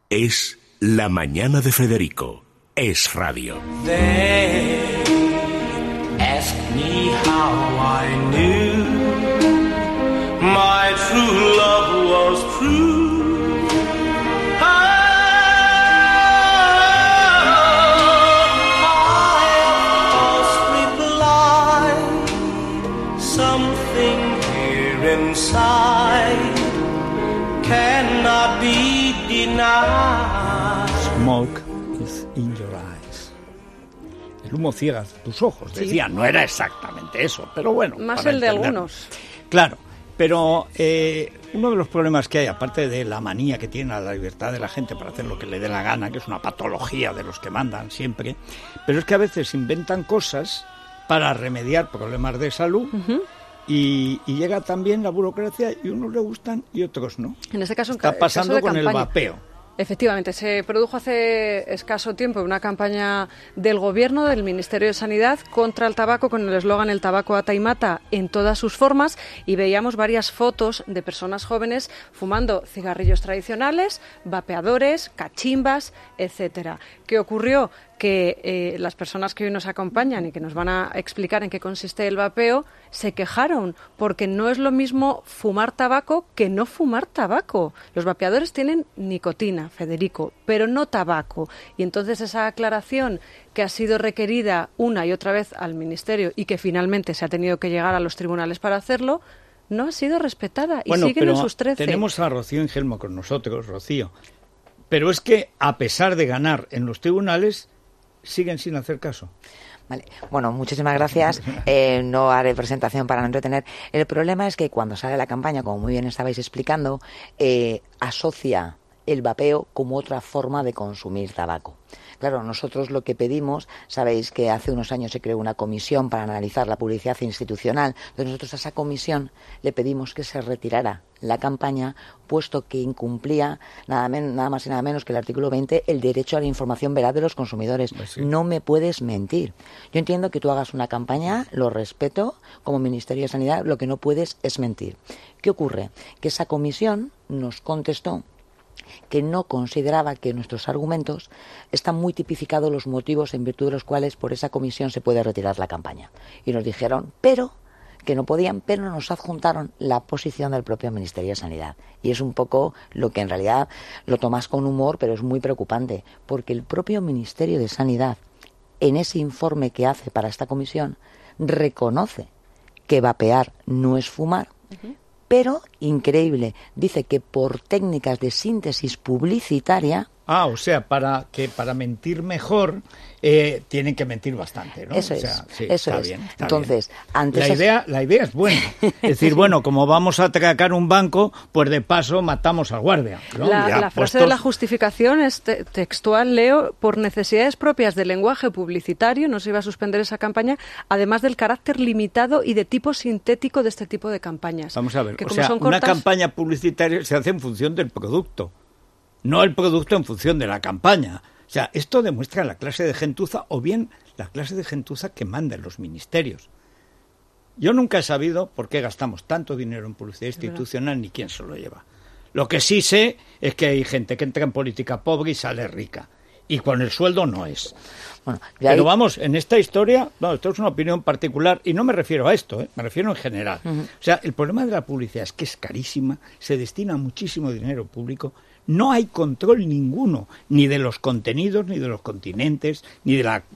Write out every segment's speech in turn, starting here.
Es La Mañana de Federico. Es radio. They ask me how I knew my true love was true. Inside cannot be denied. Smoke is in your eyes. El humo ciega tus ojos, decía. No era exactamente eso, pero bueno. Más el de algunos. Claro, pero uno de los problemas que hay, aparte de la manía que tiene a la libertad de la gente para hacer lo que le dé la gana, que es una patología de los que mandan siempre, pero es que a veces inventan cosas para remediar problemas de salud. Y llega también la burocracia y unos le gustan y otros no. En este caso, está pasando con el vapeo. Efectivamente, se produjo hace escaso tiempo una campaña del Gobierno, del Ministerio de Sanidad, contra el tabaco, con el eslogan "El tabaco ata y mata" en todas sus formas, y veíamos varias fotos de personas jóvenes fumando cigarrillos tradicionales, vapeadores, cachimbas, etcétera. ¿Qué ocurrió? Que las personas que hoy nos acompañan y que nos van a explicar en qué consiste el vapeo se quejaron, porque no es lo mismo fumar tabaco que no fumar tabaco. Los vapeadores tienen nicotina, Federico, pero no tabaco. Y entonces esa aclaración que ha sido requerida una y otra vez al Ministerio y que finalmente se ha tenido que llegar a los tribunales para hacerlo, no ha sido respetada y siguen en sus 13. Tenemos a Rocío Ingelmo con nosotros, Rocío. Pero es que, a pesar de ganar en los tribunales, siguen sin hacer caso. Vale. Bueno, muchísimas gracias. No haré presentación para no entretener. El problema es que cuando sale la campaña, como muy bien estabais explicando, asocia el vapeo como otra forma de consumir tabaco. Claro, nosotros lo que pedimos, sabéis que hace unos años se creó una comisión para analizar la publicidad institucional. Entonces nosotros a esa comisión le pedimos que se retirara la campaña, puesto que incumplía nada más y nada menos que el artículo 20, el derecho a la información veraz de los consumidores. Pues sí. No me puedes mentir. Yo entiendo que tú hagas una campaña, lo respeto, como Ministerio de Sanidad, lo que no puedes es mentir. ¿Qué ocurre? Que esa comisión nos contestó que no consideraba que en nuestros argumentos están muy tipificados los motivos en virtud de los cuales por esa comisión se puede retirar la campaña. Y nos dijeron, que no podían, pero nos adjuntaron la posición del propio Ministerio de Sanidad. Y es un poco lo que en realidad lo tomas con humor, pero es muy preocupante, porque el propio Ministerio de Sanidad, en ese informe que hace para esta comisión, reconoce que vapear no es fumar, pero, increíble, dice que por técnicas de síntesis publicitaria... o sea, para mentir mejor tienen que mentir bastante, ¿no? Eso o es, sea, sí, eso está es. Bien, está entonces, bien. Antes la idea es buena. Es decir, bueno, como vamos a atracar un banco, pues de paso matamos al guardia, ¿no? La frase de la justificación es textual, leo: por necesidades propias del lenguaje publicitario no se iba a suspender esa campaña, además del carácter limitado y de tipo sintético de este tipo de campañas. Vamos a ver, que o sea, una campaña publicitaria se hace en función del producto, no el producto en función de la campaña. O sea, esto demuestra la clase de gentuza, o bien la clase de gentuza que manda en los ministerios. Yo nunca he sabido por qué gastamos tanto dinero en publicidad institucional ni quién se lo lleva. Lo que sí sé es que hay gente que entra en política pobre y sale rica. Y con el sueldo no es. Bueno, pero vamos, en esta historia, no, esto es una opinión particular, y no me refiero a esto, me refiero en general. O sea, el problema de la publicidad es que es carísima, se destina muchísimo dinero público, no hay control ninguno, ni de los contenidos, ni de los continentes, ni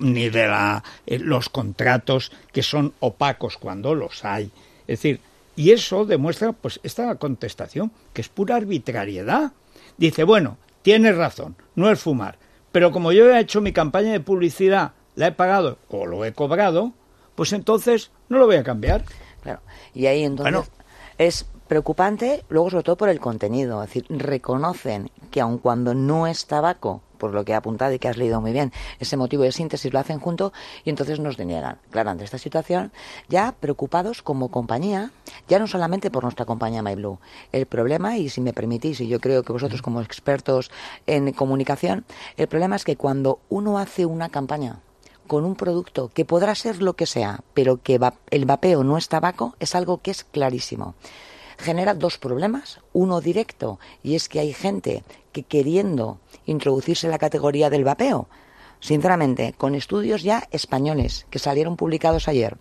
de los contratos, que son opacos cuando los hay. Es decir, y eso demuestra pues esta contestación, que es pura arbitrariedad. Dice, bueno, tienes razón, no es fumar, pero como yo he hecho mi campaña de publicidad, la he pagado o lo he cobrado, pues entonces no lo voy a cambiar. Claro, y ahí entonces es preocupante, luego sobre todo por el contenido, es decir, reconocen que aun cuando no es tabaco, por lo que he apuntado y que has leído muy bien, ese motivo de síntesis lo hacen junto y entonces nos deniegan. Claro, ante esta situación, ya preocupados como compañía, ya no solamente por nuestra compañía MyBlue, el problema, y si me permitís, y yo creo que vosotros como expertos en comunicación, el problema es que cuando uno hace una campaña con un producto que podrá ser lo que sea, pero que el vapeo no es tabaco, es algo que es clarísimo. genera dos problemas. Uno directo, y es que hay gente que queriendo introducirse en la categoría del vapeo, sinceramente, con estudios ya españoles que salieron publicados ayer,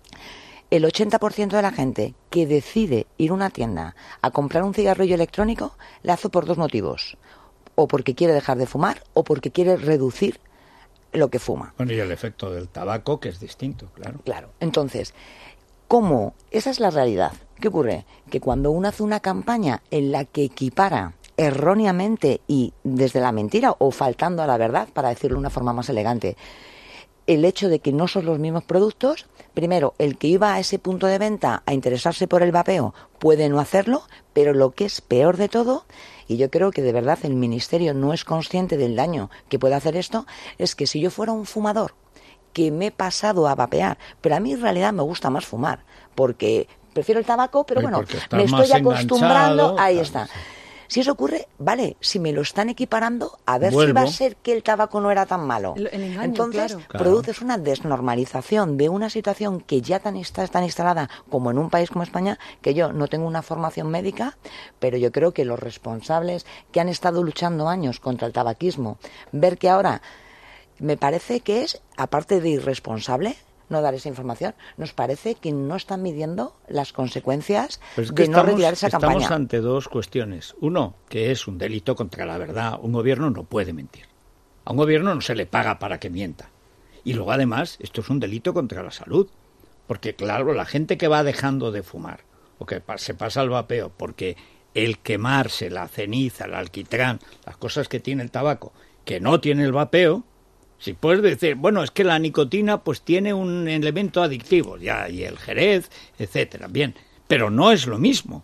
el 80% de la gente que decide ir a una tienda a comprar un cigarrillo electrónico lo hace por dos motivos. O porque quiere dejar de fumar o porque quiere reducir lo que fuma. Bueno, y el efecto del tabaco, que es distinto, claro. Claro. Entonces, ¿cómo? Esa es la realidad. ¿Qué ocurre? Que cuando uno hace una campaña en la que equipara erróneamente y desde la mentira o faltando a la verdad, para decirlo de una forma más elegante, el hecho de que no son los mismos productos, primero, el que iba a ese punto de venta a interesarse por el vapeo puede no hacerlo, pero lo que es peor de todo, y yo creo que de verdad el Ministerio no es consciente del daño que puede hacer esto, es que si yo fuera un fumador que me he pasado a vapear, pero a mí en realidad me gusta más fumar, porque prefiero el tabaco, pero bueno, me estoy acostumbrando, ahí está. Si eso ocurre, vale, si me lo están equiparando, a ver si va a ser que el tabaco no era tan malo. El engaño, entonces, claro. produces una desnormalización de una situación que ya está tan instalada como en un país como España, que yo no tengo una formación médica, pero yo creo que los responsables que han estado luchando años contra el tabaquismo, ver que ahora me parece que es, aparte de irresponsable, no dar esa información, nos parece que no están midiendo las consecuencias de no retirar esa campaña. Estamos ante dos cuestiones. Uno, que es un delito contra la verdad. Un gobierno no puede mentir. A un gobierno no se le paga para que mienta. Y luego, además, esto es un delito contra la salud. Porque, claro, la gente que va dejando de fumar o que se pasa al vapeo, porque el quemarse, la ceniza, el alquitrán, las cosas que tiene el tabaco, que no tiene el vapeo, si puedes decir, bueno, es que la nicotina pues tiene un elemento adictivo, ya, y el jerez, etcétera, bien, pero no es lo mismo,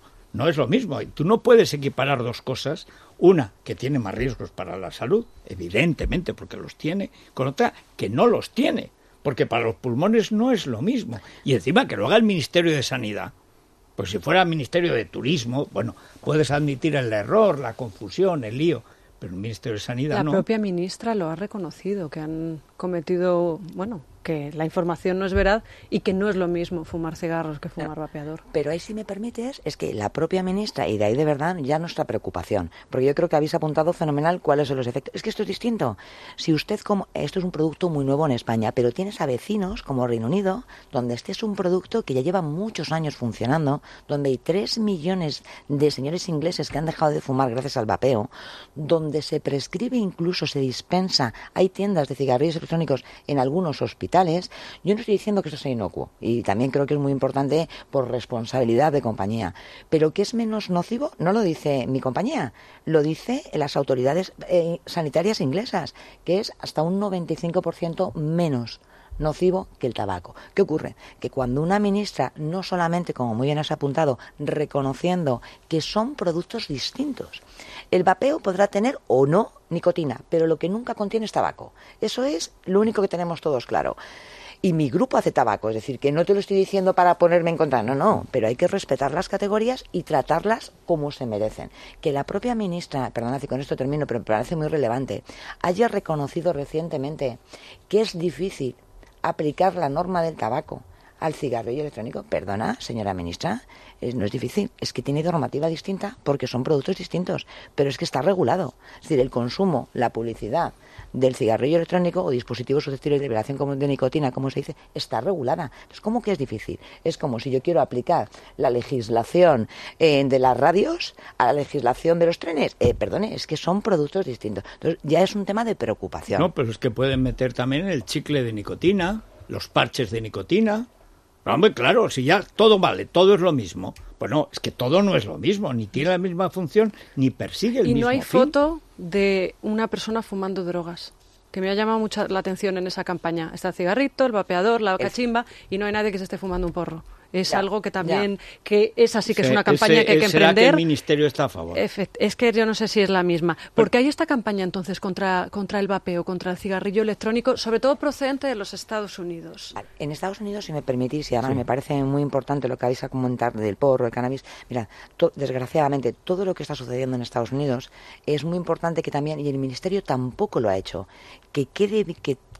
y tú no puedes equiparar dos cosas, una que tiene más riesgos para la salud, evidentemente porque los tiene, con otra que no los tiene, porque para los pulmones no es lo mismo, y encima que lo haga el Ministerio de Sanidad, pues si fuera el Ministerio de Turismo, bueno, puedes admitir el error, la confusión, el lío, pero el Ministerio de Sanidad no. La propia ministra lo ha reconocido, que han cometido, bueno, que la información no es veraz y que no es lo mismo fumar cigarros que fumar vapeador. Pero ahí, si me permites, es que la propia ministra, y de ahí de verdad ya nuestra preocupación, porque yo creo que habéis apuntado fenomenal cuáles son los efectos. Es que esto es distinto. Si usted, esto es un producto muy nuevo en España, pero tienes a vecinos como Reino Unido, donde este es un producto que ya lleva muchos años funcionando, donde hay 3 millones de señores ingleses que han dejado de fumar gracias al vapeo, donde se prescribe, incluso se dispensa, hay tiendas de cigarrillos electrónicos en algunos hospitales. Yo no estoy diciendo que esto sea inocuo, y también creo que es muy importante por responsabilidad de compañía, pero que es menos nocivo no lo dice mi compañía, lo dice las autoridades sanitarias inglesas, que es hasta un 95% menos nocivo que el tabaco. ¿Qué ocurre? Que cuando una ministra, no solamente, como muy bien has apuntado, reconociendo que son productos distintos, el vapeo podrá tener o no nicotina, pero lo que nunca contiene es tabaco. Eso es lo único que tenemos todos claro. Y mi grupo hace tabaco, es decir, que no te lo estoy diciendo para ponerme en contra, no, pero hay que respetar las categorías y tratarlas como se merecen. Que la propia ministra, perdonad, y con esto termino, pero me parece muy relevante, haya reconocido recientemente que es difícil aplicar la norma del tabaco al cigarrillo electrónico. Perdona, señora ministra, no es difícil, es que tiene normativa distinta porque son productos distintos, pero es que está regulado. Es decir, el consumo, la publicidad del cigarrillo electrónico o dispositivo susceptible de liberación de nicotina, como se dice, está regulada. Entonces, ¿cómo que es difícil? Es como si yo quiero aplicar la legislación de las radios a la legislación de los trenes. Perdone, es que son productos distintos. Entonces, ya es un tema de preocupación. No, pero es que pueden meter también el chicle de nicotina, los parches de nicotina. Pero, hombre, claro, si ya todo vale, todo es lo mismo. Pues no, es que todo no es lo mismo, ni tiene la misma función, ni persigue el mismo fin. Y no hay foto de una persona fumando drogas, que me ha llamado mucho la atención en esa campaña. Está el cigarrito, el vapeador, la cachimba, y no hay nadie que se esté fumando un porro. Es algo que también, que esa sí que es una campaña que hay que ¿será emprender. Que el Ministerio está a favor? Es que yo no sé si es la misma. ¿Por qué hay esta campaña entonces contra el vapeo, contra el cigarrillo electrónico, sobre todo procedente de los Estados Unidos? En Estados Unidos, si me permitís, y además me parece muy importante lo que vais a comentar del porro, el cannabis, mira, desgraciadamente todo lo que está sucediendo en Estados Unidos es muy importante que también, y el Ministerio tampoco lo ha hecho, que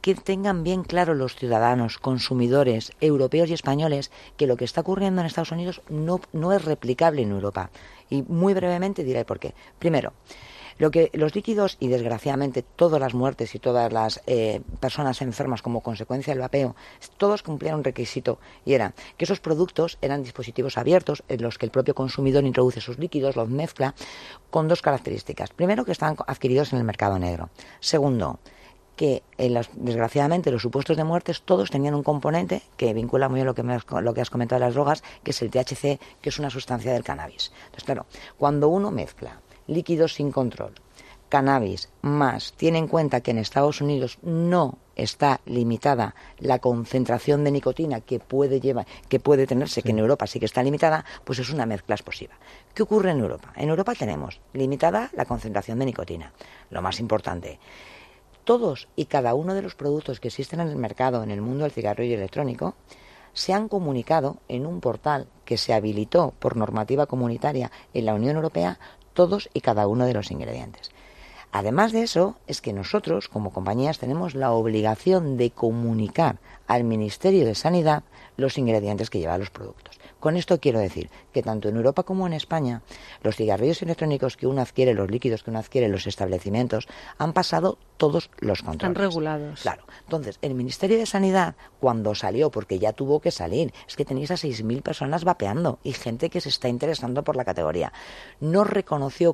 que tengan bien claro los ciudadanos, consumidores, europeos y españoles, que lo que está ocurriendo en Estados Unidos no es replicable en Europa. Y muy brevemente diré por qué. Primero, los líquidos y desgraciadamente todas las muertes y todas las personas enfermas como consecuencia del vapeo, todos cumplían un requisito y era que esos productos eran dispositivos abiertos en los que el propio consumidor introduce sus líquidos, los mezcla con dos características. Primero, que estaban adquiridos en el mercado negro. Segundo, que desgraciadamente los supuestos de muertes todos tenían un componente que vincula muy bien lo que has comentado de las drogas, que es el THC, que es una sustancia del cannabis. Entonces, claro, cuando uno mezcla líquidos sin control, cannabis, más tiene en cuenta que en Estados Unidos no está limitada la concentración de nicotina que puede tenerse, que en Europa sí que está limitada, pues es una mezcla explosiva. ¿Qué ocurre en Europa? En Europa tenemos limitada la concentración de nicotina. Lo más importante, todos y cada uno de los productos que existen en el mercado, en el mundo del cigarrillo electrónico, se han comunicado en un portal que se habilitó por normativa comunitaria en la Unión Europea, todos y cada uno de los ingredientes. Además de eso, es que nosotros, como compañías, tenemos la obligación de comunicar al Ministerio de Sanidad los ingredientes que llevan los productos. Con esto quiero decir que tanto en Europa como en España, los cigarrillos electrónicos que uno adquiere, los líquidos que uno adquiere en los establecimientos, han pasado todos los controles. Están regulados. Claro. Entonces, el Ministerio de Sanidad, cuando salió, porque ya tuvo que salir, es que tenéis a 6.000 personas vapeando y gente que se está interesando por la categoría, no reconoció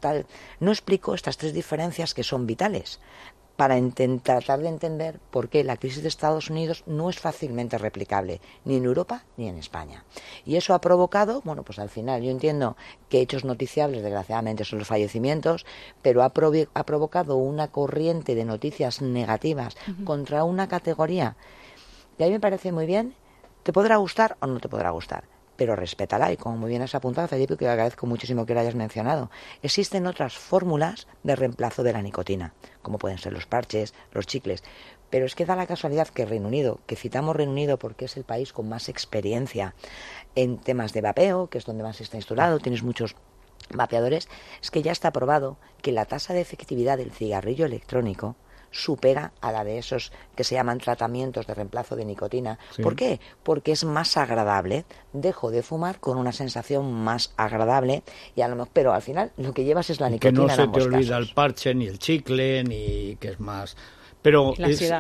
no explicó estas tres diferencias que son vitales, para tratar de entender por qué la crisis de Estados Unidos no es fácilmente replicable, ni en Europa ni en España. Y eso ha provocado, pues al final yo entiendo que hechos noticiables, desgraciadamente, son los fallecimientos, pero ha provocado una corriente de noticias negativas contra una categoría. Y a mí me parece muy bien, te podrá gustar o no te podrá gustar, pero respétala, y como muy bien has apuntado, Felipe, que agradezco muchísimo que lo hayas mencionado, existen otras fórmulas de reemplazo de la nicotina, como pueden ser los parches, los chicles, pero es que da la casualidad que Reino Unido, que citamos Reino Unido porque es el país con más experiencia en temas de vapeo, que es donde más se está instaurado, tienes muchos vapeadores, es que ya está probado que la tasa de efectividad del cigarrillo electrónico supera a la de esos que se llaman tratamientos de reemplazo de nicotina. Sí. ¿Por qué? Porque es más agradable. Dejo de fumar con una sensación más agradable pero al final lo que llevas es la nicotina. Que no se en ambos te olvida casos. el parche, ni el chicle, ni que es más. Pero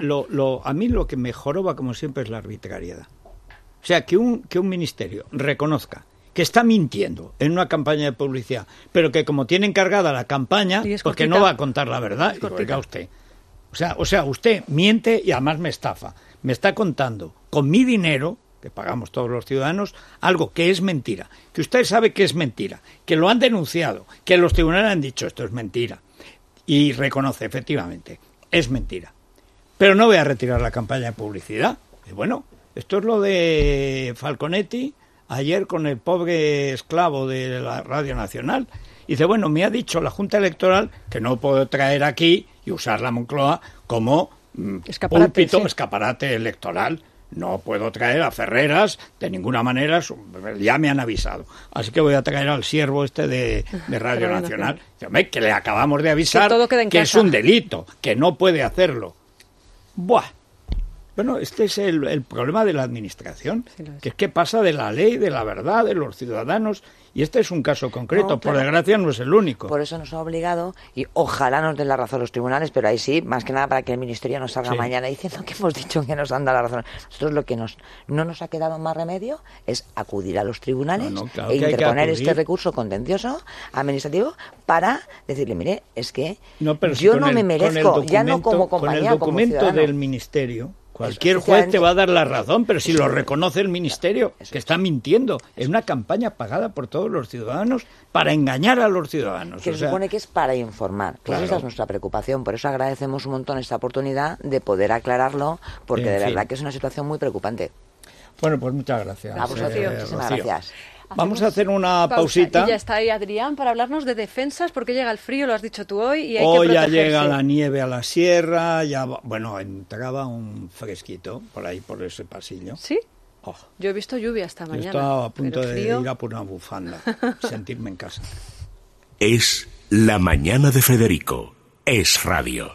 a mí lo que me joroba, como siempre, es la arbitrariedad. O sea, que un ministerio reconozca que está mintiendo en una campaña de publicidad, pero que como tiene encargada la campaña, porque no va a contar la verdad. Y oiga usted. O sea, usted miente y además me estafa. Me está contando con mi dinero, que pagamos todos los ciudadanos, algo que es mentira, que usted sabe que es mentira, que lo han denunciado, que los tribunales han dicho esto es mentira. Y reconoce, efectivamente, es mentira. Pero no voy a retirar la campaña de publicidad. Y bueno, esto es lo de Falconetti ayer con el pobre esclavo de la Radio Nacional. Y dice, bueno, me ha dicho la Junta Electoral que no puedo traer aquí y usar la Moncloa como escaparate electoral. No puedo traer a Ferreras de ninguna manera, ya me han avisado. Así que voy a traer al siervo de Radio Nacional. Dice, que le acabamos de avisar que es un delito, que no puede hacerlo. Buah. Bueno, este es el problema de la administración, que es que pasa de la ley, de la verdad, de los ciudadanos, y este es un caso concreto, por desgracia no es el único. Por eso nos ha obligado, y ojalá nos den la razón los tribunales, pero ahí sí, más que nada para que el Ministerio nos salga mañana diciendo que hemos dicho que nos han dado la razón. Nosotros lo que no nos ha quedado más remedio es acudir a los tribunales e interponer este recurso contencioso administrativo para decirle, mire, es que yo no me merezco, ya no como compañía, como ciudadano. Con el documento del Ministerio, cualquier juez te va a dar la razón, pero si lo reconoce el Ministerio, que está mintiendo. Es una campaña pagada por todos los ciudadanos para engañar a los ciudadanos. Que se supone que es para informar. Pues esa es nuestra preocupación. Por eso agradecemos un montón esta oportunidad de poder aclararlo, porque de verdad que es una situación muy preocupante. Bueno, pues muchas gracias. A vosotros, muchísimas gracias. Vamos a hacer una pausita. Y ya está ahí Adrián para hablarnos de defensas, porque llega el frío, lo has dicho tú hoy, y hay hoy que ya protegerse. llega la nieve a la sierra, entraba un fresquito por ahí, por ese pasillo. ¿Sí? Oh. Yo he visto lluvia esta mañana. Yo estaba a punto de ir a por una bufanda, sentirme en casa. Es La Mañana de Federico. Es Radio.